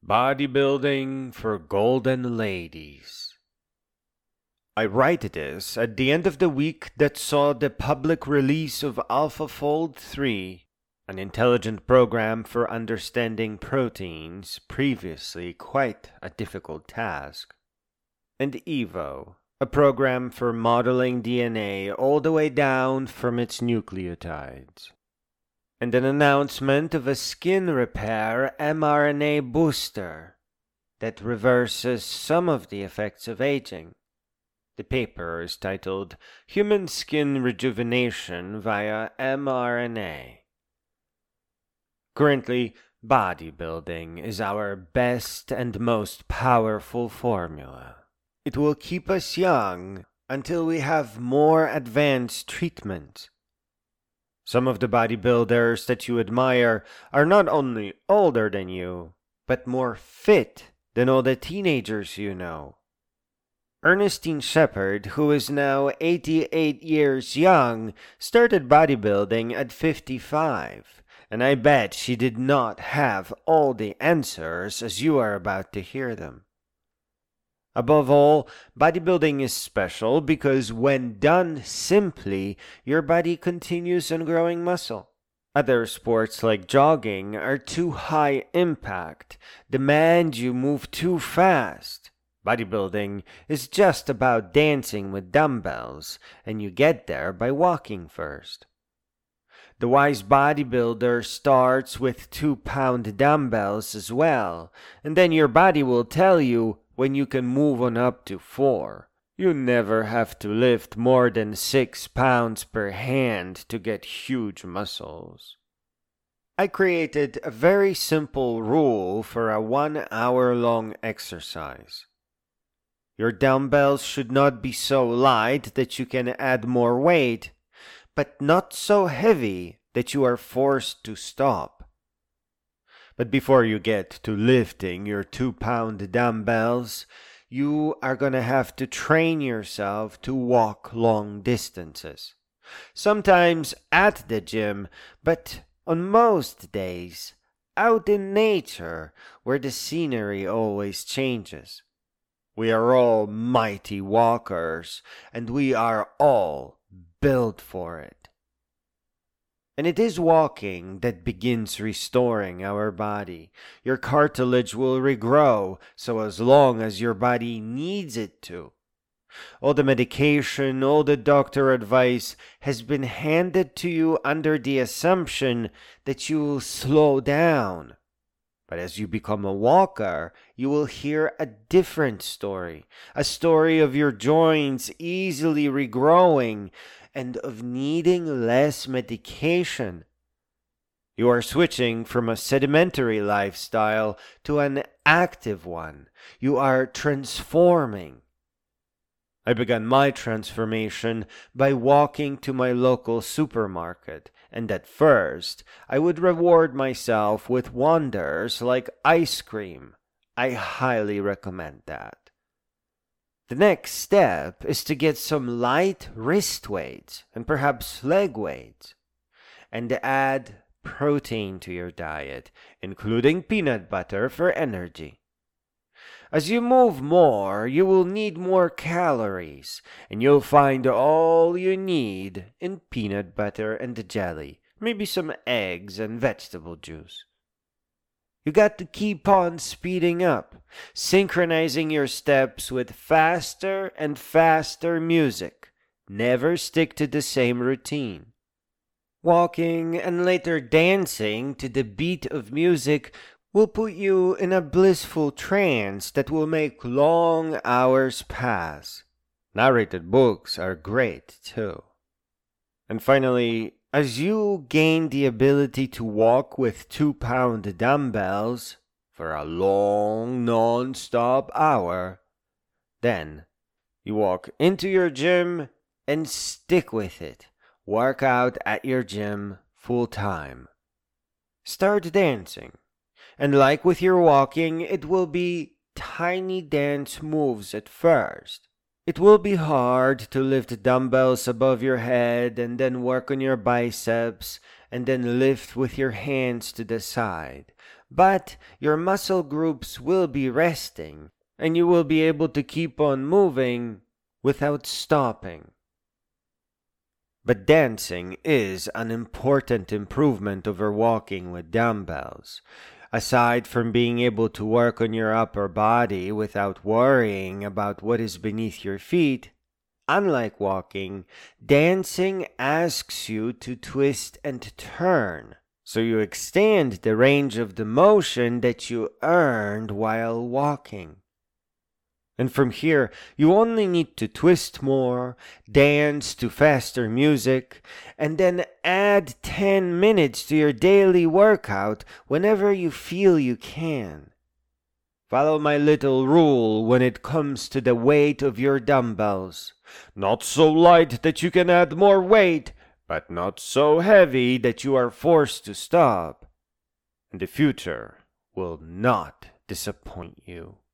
Bodybuilding for Golden Ladies. I write this at the end of the week that saw the public release of AlphaFold 3, an intelligent program for understanding proteins, previously quite a difficult task, and Evo, a program for modeling DNA all the way down from its nucleotides, and an announcement of a skin repair mRNA booster that reverses some of the effects of aging. The paper is titled Human Skin Rejuvenation via mRNA. Currently, bodybuilding is our best and most powerful formula. It will keep us young until we have more advanced treatments. Some of the bodybuilders that you admire are not only older than you, but more fit than all the teenagers you know. Ernestine Shepard, who is now 88 years young, started bodybuilding at 55, and I bet she did not have all the answers as you are about to hear them. Above all, bodybuilding is special because when done simply, your body continues on growing muscle. Other sports like jogging are too high impact, demand you move too fast. Bodybuilding is just about dancing with dumbbells, and you get there by walking first. The wise bodybuilder starts with 2-pound dumbbells as well, and then your body will tell you when you can move on up to 4. You never have to lift more than 6 pounds per hand to get huge muscles. I created a very simple rule for a 1-hour-long exercise. Your dumbbells should not be so light that you can add more weight, but not so heavy that you are forced to stop. But before you get to lifting your 2-pound dumbbells, you are going to have to train yourself to walk long distances. Sometimes at the gym, but on most days, out in nature, where the scenery always changes. We are all mighty walkers, and we are all built for it. And it is walking that begins restoring our body. Your cartilage will regrow, so as long as your body needs it to. All the medication, all the doctor advice has been handed to you under the assumption that you will slow down. But as you become a walker, you will hear a different story. A story of your joints easily regrowing and of needing less medication. You are switching from a sedimentary lifestyle to an active one. You are transforming. I began my transformation by walking to my local supermarket, and at first I would reward myself with wonders like ice cream. I highly recommend that. The next step is to get some light wrist weights and perhaps leg weights, and add protein to your diet, including peanut butter for energy. As you move more, you will need more calories, and you'll find all you need in peanut butter and jelly, maybe some eggs and vegetable juice. You got to keep on speeding up, synchronizing your steps with faster and faster music. Never stick to the same routine. Walking and later dancing to the beat of music will put you in a blissful trance that will make long hours pass. Narrated books are great too. And finally, as you gain the ability to walk with 2-pound dumbbells for a long non-stop hour, then you walk into your gym and stick with it. Work out at your gym full time. Start dancing. And like with your walking, it will be tiny dance moves at first. It will be hard to lift dumbbells above your head and then work on your biceps and then lift with your hands to the side. but your muscle groups will be resting, and you will be able to keep on moving without stopping. But dancing is an important improvement over walking with dumbbells. Aside from being able to work on your upper body without worrying about what is beneath your feet, unlike walking, dancing asks you to twist and turn, so you extend the range of the motion that you earned while walking. And from here, you only need to twist more, dance to faster music, and then add 10 minutes to your daily workout whenever you feel you can. Follow my little rule when it comes to the weight of your dumbbells. Not so light that you can add more weight, but not so heavy that you are forced to stop. And the future will not disappoint you.